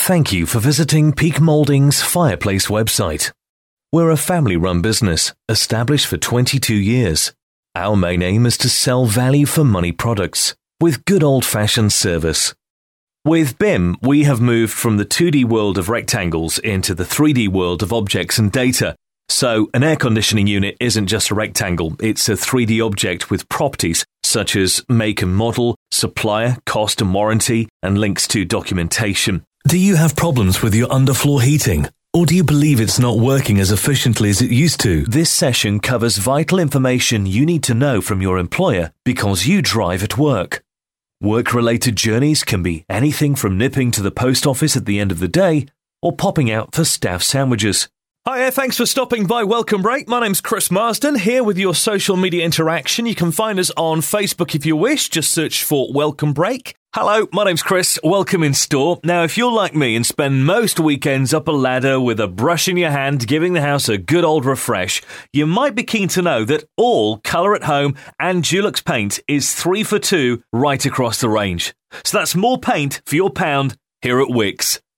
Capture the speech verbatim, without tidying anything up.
Thank you for visiting Peak Molding's Fireplace website. We're a family-run business, established for twenty-two years. Our main aim is to sell value-for-money products with good old-fashioned service. With B I M, we have moved from the two D world of rectangles into the three D world of objects and data. So, an air conditioning unit isn't just a rectangle, it's a three D object with properties such as make and model, supplier, cost and warranty, and links to documentation. Do you have problems with your underfloor heating? Or do you believe it's not working as efficiently as it used to? This session covers vital information you need to know from your employer because you drive at work. Work-related journeys can be anything from nipping to the post office at the end of the day or popping out for staff sandwiches. Hiya, thanks for stopping by Welcome Break. My name's Chris Marsden, here with your social media interaction. You can find us on Facebook if you wish. Just search for Welcome Break. Hello, my name's Chris. Welcome in store. Now, if you're like me and spend most weekends up a ladder with a brush in your hand, giving the house a good old refresh, you might be keen to know that all Colour at Home and Dulux paint is three for two right across the range. So that's more paint for your pound here at Wickes.